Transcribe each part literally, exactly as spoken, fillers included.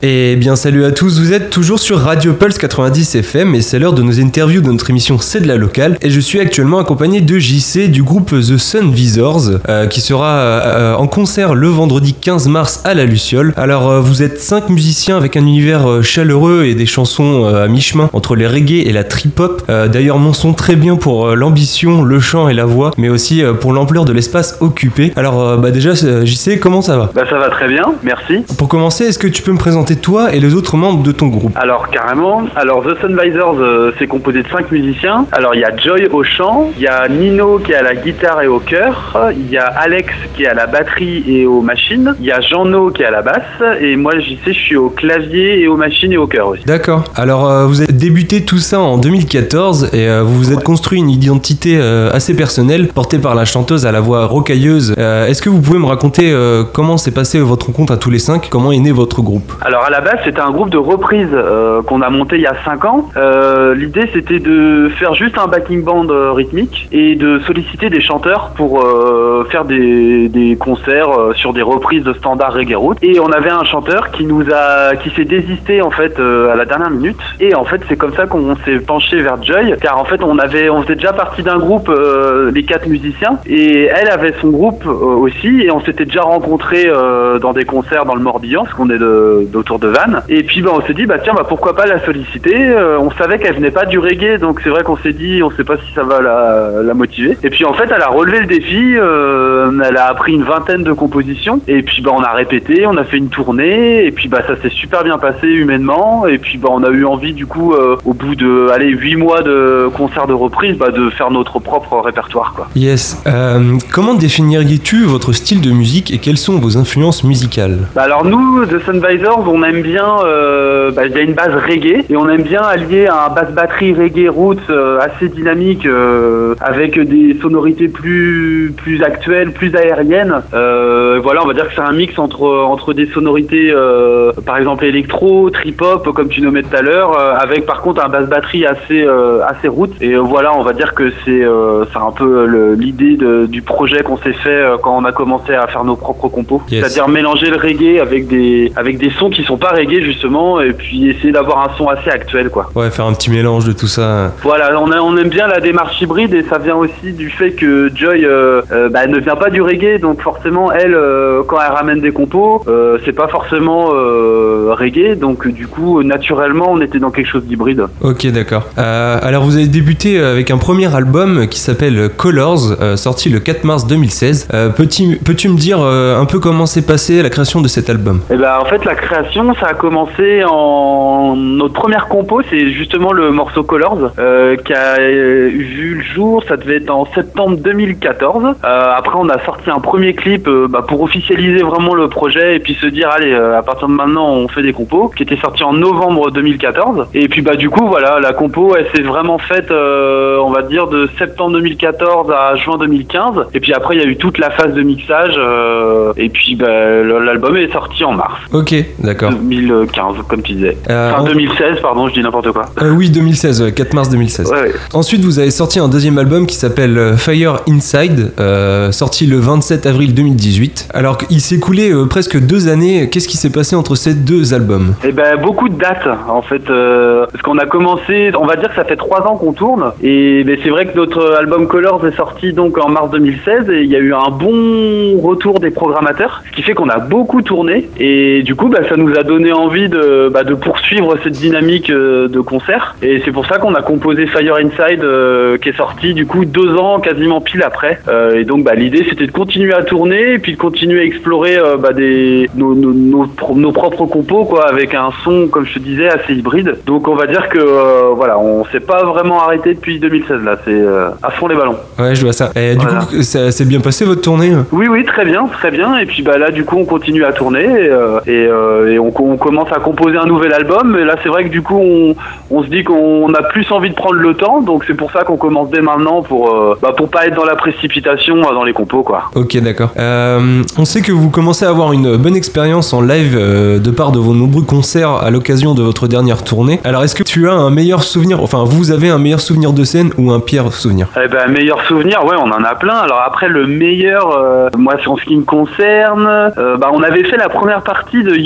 Et bien salut à tous, vous êtes toujours sur Radio Pulse quatre-vingt-dix F M et c'est l'heure de nos interviews de notre émission C'est de la locale et je suis actuellement accompagné de J C du groupe The Sun Visors euh, qui sera euh, en concert le vendredi quinze mars à la Luciole. Alors euh, vous êtes cinq musiciens avec un univers euh, chaleureux et des chansons euh, à mi-chemin entre les reggae et la trip-hop. Euh, d'ailleurs mon son très bien pour euh, l'ambition, le chant et la voix mais aussi euh, pour l'ampleur de l'espace occupé. Alors euh, bah déjà J C, comment ça va ? Bah ça va très bien, merci. Pour commencer, est-ce que tu peux me présenter toi et les autres membres de ton groupe ? Alors carrément, alors The Sun Visors euh, c'est composé de cinq musiciens. Alors il y a Joy au chant, il y a Nino qui est à la guitare et au chœur, il y a Alex qui est à la batterie et aux machines, il y a Jean-No qui est à la basse et moi J C je suis au clavier et aux machines et au chœur aussi. D'accord, alors euh, vous avez débuté tout ça en deux mille quatorze et euh, vous vous êtes ouais. construit une identité euh, assez personnelle portée par la chanteuse à la voix rocailleuse. Euh, est-ce que vous pouvez me raconter euh, comment s'est passé votre rencontre à tous les cinq ? Comment est né votre groupe ? Alors à la base c'était un groupe de reprise euh, qu'on a monté il y a cinq ans. Euh, l'idée c'était de faire juste un backing band euh, rythmique et de solliciter des chanteurs pour euh, faire des, des concerts euh, sur des reprises de standards reggae route. Et on avait un chanteur qui nous a, qui s'est désisté en fait euh, à la dernière minute. Et en fait c'est comme ça qu'on s'est penché vers Joy, car en fait on avait, on faisait déjà partie d'un groupe, euh, les quatre musiciens, et elle avait son groupe euh, aussi, et on s'était déjà rencontrés euh, dans des concerts dans le Morbihan, parce qu'on est de, d'autour de Vannes. Et puis bah, on s'est dit bah tiens bah pourquoi pas la solliciter. Euh, on savait qu'elle venait pas du reggae, donc c'est vrai qu'on s'est dit on sait pas si ça va la, la motiver. Et puis en fait elle a relevé le défi, euh, elle a appris une vingtaine de compositions et puis bah on a répété, on a fait une tournée et puis bah ça s'est super bien passé humainement et puis bah on a eu envie du coup euh, au bout de allez huit mois de concerts de reprise bah de faire notre propre répertoire quoi. Yes. Euh, comment définiriez-tu votre style de musique et quelles sont vos influences musicales ? Bah alors nous The Sun Visors on aime bien euh, bah, il y a une base reggae et on aime bien allier un basse batterie reggae roots euh, assez dynamique euh, avec des sonorités plus plus actuelles, plus aériennes. Euh, voilà, on va dire que c'est un mix entre entre des sonorités euh, par exemple électro, trip hop comme tu nommais tout à l'heure, euh, avec par contre un basse batterie assez euh, assez roots. Et euh, voilà, on va dire que c'est euh, c'est un peu le, l'idée de, du projet qu'on s'est fait euh, quand on a commencé à faire nos propres compos. Yes. C'est-à-dire mélanger le reggae avec des avec des sons qui sont pas reggae justement et puis essayer d'avoir un son assez actuel quoi. Ouais, faire un petit mélange de tout ça. Voilà, on, a, on aime bien la démarche hybride et ça vient aussi du fait que Joy euh, euh, bah, elle ne vient pas du reggae, donc forcément elle euh, quand elle ramène des compos euh, c'est pas forcément euh, reggae, donc du coup naturellement on était dans quelque chose d'hybride. Ok, d'accord. Euh, alors vous avez débuté avec un premier album qui s'appelle Colors, euh, sorti le quatre mars deux mille seize. Euh, peux-tu, peux-tu me dire euh, un peu comment s'est passée la création de cet album ? Eh ben en fait la création ça a commencé en notre première compo, c'est justement le morceau Colors euh, qui a euh, vu le jour, ça devait être en septembre deux mille quatorze. Euh, après on a sorti un premier clip euh, bah, pour officialiser vraiment le projet et puis se dire allez euh, à partir de maintenant on fait des compos, qui était sorti en novembre deux mille quatorze. Et puis bah du coup voilà la compo elle s'est vraiment faite euh, on va dire de septembre deux mille quatorze à juin deux mille quinze. Et puis après il y a eu toute la phase de mixage euh, et puis bah, l'album est sorti en mars. Ok, d'accord. deux mille quinze comme tu disais. Euh, enfin en... deux mille seize pardon, je dis n'importe quoi. Euh, oui deux mille seize, quatre mars deux mille seize. Ouais, ouais. Ensuite vous avez sorti un deuxième album qui s'appelle Fire Inside, euh, sorti le vingt-sept avril deux mille dix-huit. Alors il s'est écoulé euh, presque deux années, qu'est-ce qui s'est passé entre ces deux albums ? Eh ben beaucoup de dates en fait, euh, parce qu'on a commencé, on va dire que ça fait trois ans qu'on tourne et ben, c'est vrai que notre album Colors est sorti donc en mars deux mille seize et il y a eu un bon retour des programmateurs, ce qui fait qu'on a beaucoup tourné et du coup bah, ça nous a donné envie de, bah, de poursuivre cette dynamique euh, de concert et c'est pour ça qu'on a composé Fire Inside euh, qui est sorti du coup deux ans quasiment pile après euh, et donc bah, l'idée c'était de continuer à tourner et puis de continuer à explorer euh, bah, des, nos, nos, nos, nos propres compos quoi, avec un son comme je te disais assez hybride, donc on va dire que euh, voilà on s'est pas vraiment arrêté depuis deux mille seize là, c'est euh, à fond les ballons. Ouais je vois ça. Et du voilà. coup ça s'est bien passé votre tournée ? Oui oui très bien très bien et puis bah là du coup on continue à tourner et, euh, et, euh, et on, on commence à composer un nouvel album et là c'est vrai que du coup on, on se dit qu'on a plus envie de prendre le temps, donc c'est pour ça qu'on commence dès maintenant pour, euh, bah, pour pas être dans la précipitation dans les compos quoi. Ok d'accord. Euh, on sait que vous commencez à avoir une bonne expérience en live euh, de part de vos nombreux concerts à l'occasion de votre dernière tournée. Alors est-ce que tu as un meilleur souvenir, enfin vous avez un meilleur souvenir de scène ou un pire souvenir ? Eh ben meilleur souvenir, ouais on en a plein. Alors après le meilleur, euh, moi en ce qui me concerne, euh, bah on avait fait la première partie de U B quarante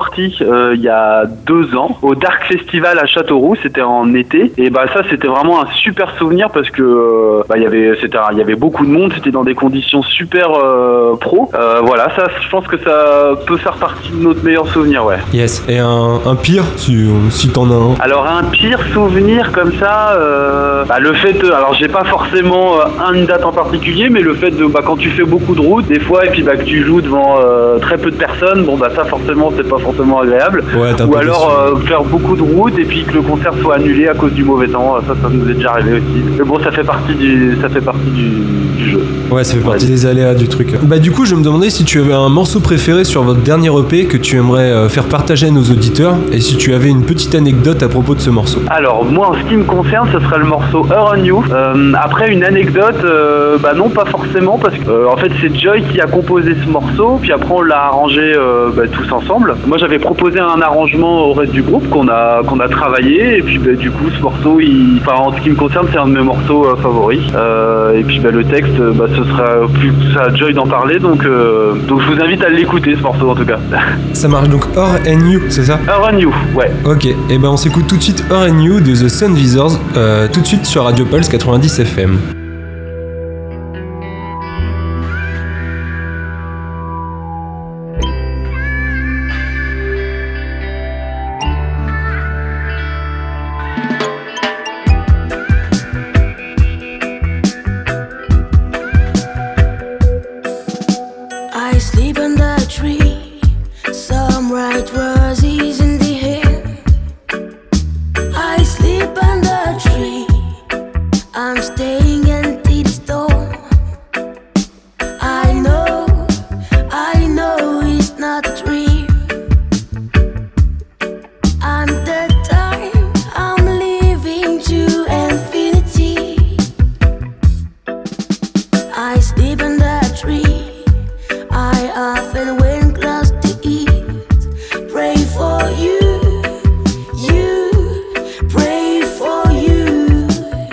sorti euh, il y a deux ans au Dark Festival à Châteauroux, c'était en été, et bah ça c'était vraiment un super souvenir parce que euh, bah, il y avait c'était il y avait beaucoup de monde, c'était dans des conditions super euh, pro. Euh, voilà, ça je pense que ça peut faire partie de notre meilleur souvenir, ouais. Yes. Et un, un pire si, si t'en as un. Alors un pire souvenir comme ça, euh, bah, le fait, de, alors j'ai pas forcément euh, une date en particulier, mais le fait de bah, quand tu fais beaucoup de routes des fois et puis bah que tu joues devant euh, très peu de personnes, bon bah ça forcément c'est pas forcément agréable. Ouais, ou alors euh, faire beaucoup de routes et puis que le concert soit annulé à cause du mauvais temps, ça ça nous est déjà arrivé aussi. Mais bon, ça fait partie du ça fait partie du, du jeu. Ouais, ça fait ouais. partie des aléas du truc. Bah du coup, je me demandais si tu avais un morceau préféré sur votre dernier E P que tu aimerais euh, faire partager à nos auditeurs et si tu avais une petite anecdote à propos de ce morceau. Alors moi en ce qui me concerne, ce serait le morceau Her on You. Euh, après une anecdote, euh, bah non pas forcément parce que euh, en fait c'est Joy qui a composé ce morceau, puis après on l'a arrangé euh, bah, tous ensemble. Moi j'avais proposé un arrangement au reste du groupe qu'on a qu'on a travaillé et puis bah, du coup ce morceau, il... enfin en ce qui me concerne c'est un de mes morceaux euh, favoris. Euh, et puis bah, le texte, bah, ce sera plus à Joy d'en parler, donc euh, donc je vous invite à l'écouter ce morceau en tout cas. Ça marche donc Her and You, c'est ça? Her on You, ouais. Ok, et ben on s'écoute tout de suite Her and You de The Sun Visors, euh, tout de suite sur Radio Pulse quatre-vingt-dix F M. I sleep under a tree, some bright roses in the air. I sleep under a tree, I'm staying until the storm. I know, I know it's not a dream. I'm the time, I'm living to infinity. I sleep under a tree, I often when close to it, pray for you, you, pray for you.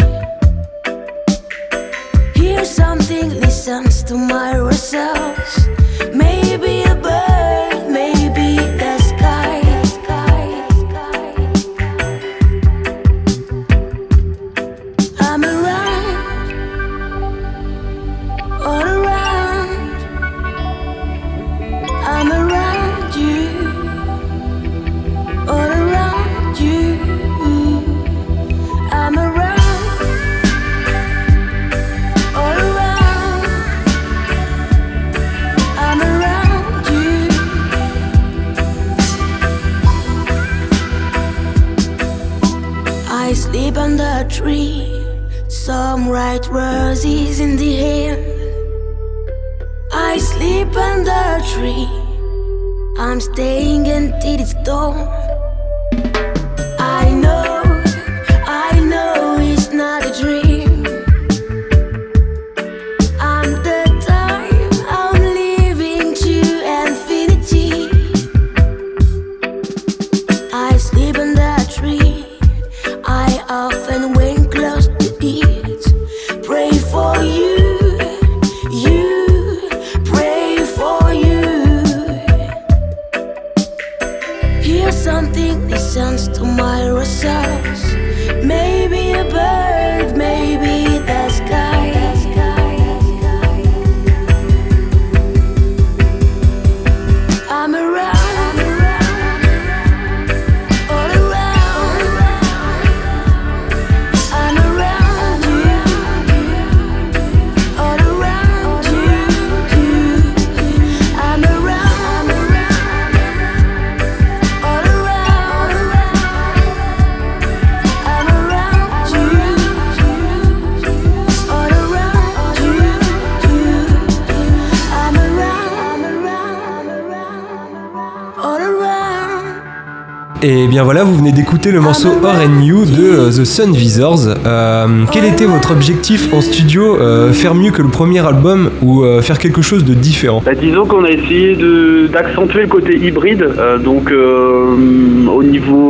Hear something, listens to my results. Maybe a bird, maybe the sky, sky, sky. I'm around, all around. I'm around you, all around you. I'm around, all around. I'm around you. I sleep under a tree, some bright roses in the air. I sleep under a tree, I'm staying until it's dawn. I know, I know it's not a dream. I'm the time, I'm living to infinity. I sleep under a tree, I often when close to it, pray for you. Something listens to my results. Maybe a bird, maybe the sky. I'm around, all around. I'm around you, all around you. I'm around, all around. I'm around you, all around you. I'm around, all around. Et bien voilà, vous venez d'écouter le morceau Her and You de euh, The Sun Visors. Euh, quel était votre objectif en studio, euh, faire mieux que le premier album ou euh, faire quelque chose de différent? Bah, disons qu'on a essayé de, d'accentuer le côté hybride, euh, donc euh, au niveau euh,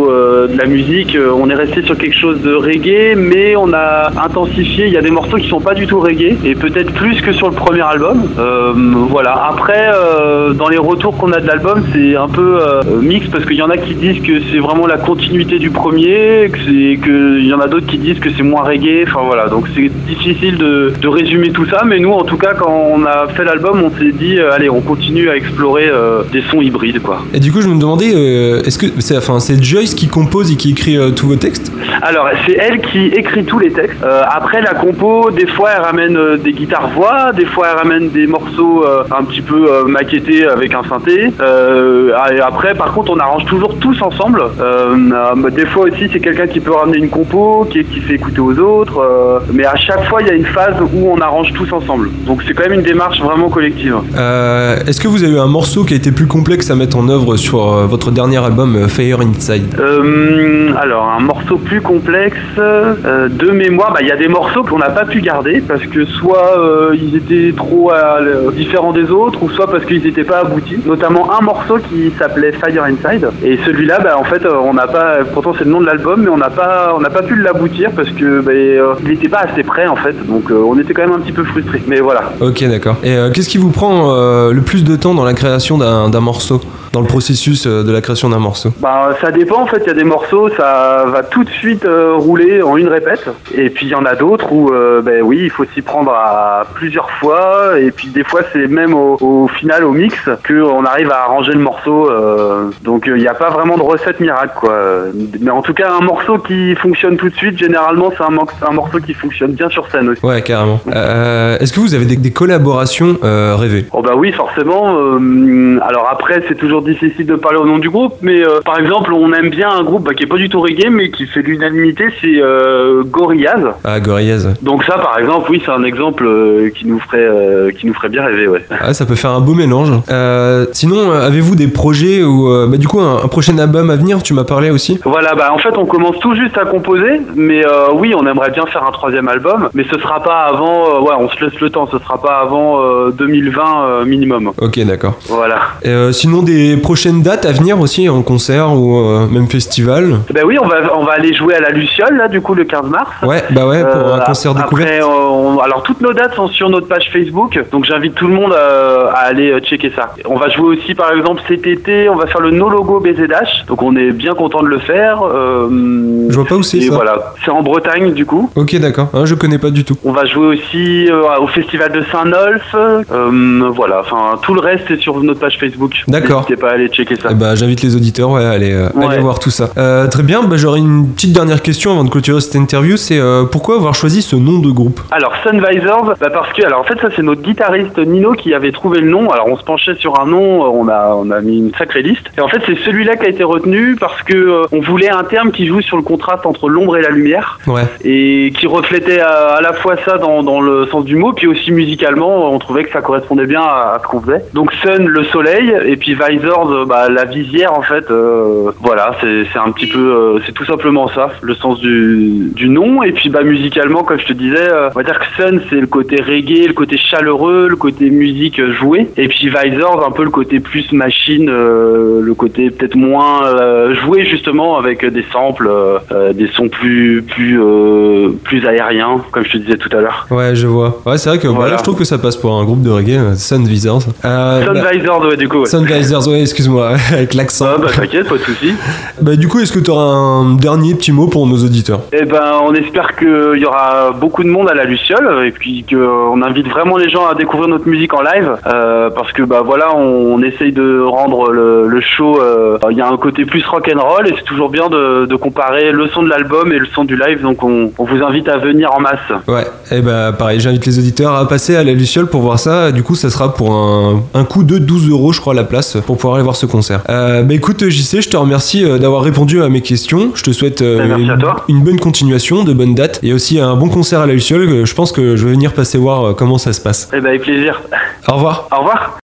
euh, de la musique, euh, on est resté sur quelque chose de reggae, mais on a intensifié. Il y a des morceaux qui sont pas du tout reggae, et peut-être plus que sur le premier album. Euh, voilà. Après, euh, dans les retours qu'on a de l'album, c'est un peu euh, mix, parce qu'il y en a qui disent que c'est vraiment la continuité du premier, que c'est, que il y en a d'autres qui disent que c'est moins reggae. Enfin voilà, donc c'est difficile de, de résumer tout ça, mais nous, en tout cas, quand on a fait l'album, on s'est dit, euh, allez, on continue à explorer euh, des sons hybrides, quoi. Et du coup, je me demandais, euh, est-ce que c'est, enfin, c'est Joyce qui compose et qui écrit euh, tous vos textes ? Alors, c'est elle qui écrit tous les textes. Euh, après, la compo, des fois, elle ramène euh, des guitares-voix, des fois, elle ramène des morceaux euh, un petit peu euh, maquettés avec un synthé. Euh, et après, par contre, on arrange toujours tous ensemble. Euh, euh, des fois aussi, c'est quelqu'un qui peut ramener une compo, qui, qui fait écouter aux autres. Euh, mais à chaque fois, il y a une phase où on arrange tous ensemble. Donc, c'est quand même une démarche vraiment collective. Euh, est-ce que vous avez eu un morceau qui a été plus complexe à mettre en œuvre sur euh, votre dernier album, euh, Fire Inside ? euh, Alors, un morceau plus complexe, euh, de mémoire, bah, il y a des morceaux qu'on n'a pas pu garder parce que soit euh, ils étaient trop euh, différents des autres, ou soit parce qu'ils n'étaient pas aboutis. Notamment un morceau qui s'appelait Fire Inside, et celui-là, bah, en fait, on n'a pas, pourtant c'est le nom de l'album, mais on n'a pas, on n'a pas pu l'aboutir parce que bah, euh, il n'était pas assez près en fait, donc euh, on était quand même un petit peu frustrés. Mais voilà. Ok, d'accord. Et euh, qu'est-ce qui vous prend euh, le plus de temps dans la création d'un, d'un morceau, dans le processus euh, de la création d'un morceau ? Bah, ça dépend en fait. Il y a des morceaux, ça va tout de suite euh, rouler en une répète, et puis il y en a d'autres où, euh, ben oui, il faut s'y prendre à plusieurs fois, et puis des fois c'est même au, au final, au mix, que on arrive à arranger le morceau. Euh, donc il n'y a pas vraiment de recette miracle, quoi. Mais en tout cas, un morceau qui fonctionne tout de suite, généralement, c'est un, mo- un morceau qui fonctionne bien sur scène aussi. Ouais, carrément. Euh, est-ce que vous avez des, des collaborations euh, rêvées ? Oh bah oui, forcément. Euh, alors après, c'est toujours difficile de parler au nom du groupe, mais euh, par exemple, on aime bien un groupe bah, qui est pas du tout reggae, mais qui fait l'unanimité, c'est euh, Gorillaz. Ah, Gorillaz. Donc ça, par exemple, oui, c'est un exemple euh, qui nous ferait, euh, qui nous ferait bien rêver, ouais. Ah, ça peut faire un beau mélange. Euh, sinon, euh, avez-vous des projets ou euh, bah, du coup un, un prochain album à venir ? Tu m'as parlé aussi. Voilà, bah en fait, on commence tout juste à composer, mais euh, oui, on aimerait bien faire un troisième album, mais ce sera pas avant, euh, ouais, on se laisse le temps, ce sera pas avant euh, deux mille vingt euh, minimum. Ok, d'accord. Voilà. Et, euh, sinon, des prochaines dates à venir aussi en concert ou euh, même festival ? Bah oui, on va, on va aller jouer à la Luciole là, du coup, le quinze mars. Ouais, bah ouais, pour Euh, un concert découverte. Après, on- alors toutes nos dates sont sur notre page Facebook, donc j'invite tout le monde à, à aller euh, checker ça. On va jouer aussi, par exemple, cet été, on va faire le No Logo B Z H, donc on est bien content de le faire. Euh, Je vois pas où c'est, et ça. voilà, c'est en Bretagne du coup. Ok, d'accord. Hein, je connais pas du tout. On va jouer aussi euh, au festival de Saint-Nolf. Euh, voilà, enfin tout le reste est sur notre page Facebook. D'accord. N'hésitez pas à aller checker ça. Eh bah, j'invite les auditeurs ouais, à aller, euh, Ouais. aller voir tout ça. Euh, très bien, bah, j'aurais une petite dernière question avant de clôturer cette interview, c'est euh, pourquoi avoir choisi ce nom de groupe ? Alors Sunvisors, bah parce que alors en fait ça c'est notre guitariste Nino qui avait trouvé le nom. Alors on se penchait sur un nom, on a on a mis une sacrée liste. Et en fait c'est celui-là qui a été retenu parce que euh, on voulait un terme qui joue sur le contraste entre l'ombre et la lumière. Ouais. Et qui reflétait à, à la fois ça dans, dans le sens du mot, puis aussi musicalement, on trouvait que ça correspondait bien à, à ce qu'on faisait. Donc Sun, le soleil, et puis Visors, bah, la visière en fait. Euh, voilà, c'est, c'est un petit peu, euh, c'est tout simplement ça, le sens du, du nom. Et puis bah musicalement, comme je te disais, euh, on va dire que Sun c'est le côté reggae, le côté chaleureux, le côté musique euh, jouée. Et puis Visors, un peu le côté plus machine, euh, le côté peut-être moins euh, joué justement avec des samples, euh, euh, des sons plus plus euh, plus aériens, comme je te disais tout à l'heure. Ouais, je vois. Ouais, c'est vrai que voilà. Voilà. Je trouve que ça passe pour un groupe de reggae, euh, Sunvisors. Euh, bah, Sunvisors, ouais, du coup. Ouais. Sunvisors, ouais, excuse-moi, avec l'accent. Ah, bah t'inquiète, pas de soucis. Bah, du coup, est-ce que tu auras un dernier petit mot pour nos auditeurs ? Eh ben, on espère qu'il y aura beaucoup de monde à la Luciole et puis qu'on invite vraiment les gens à découvrir notre musique en live euh, parce que bah voilà, on, on essaye de rendre le, le show. euh, Il y a un côté plus rock'n'roll et c'est toujours bien de, de comparer le son de l'album et le son du live. Donc on, on vous invite à venir en masse. Ouais, et bah pareil, j'invite les auditeurs à passer à la Luciole pour voir ça. Du coup, ça sera pour un, un coût de douze euros, je crois, la place pour pouvoir aller voir ce concert. Euh, bah écoute, J C, je te remercie euh, d'avoir répondu à mes questions. Je te souhaite euh, Bah, merci une, à toi. une bonne continuation, de bonnes dates et aussi un bon concert à la Luciole. Je pense que je vais venir passer voir euh, comment ça se passe. Eh ben, avec plaisir. Au revoir. Au revoir.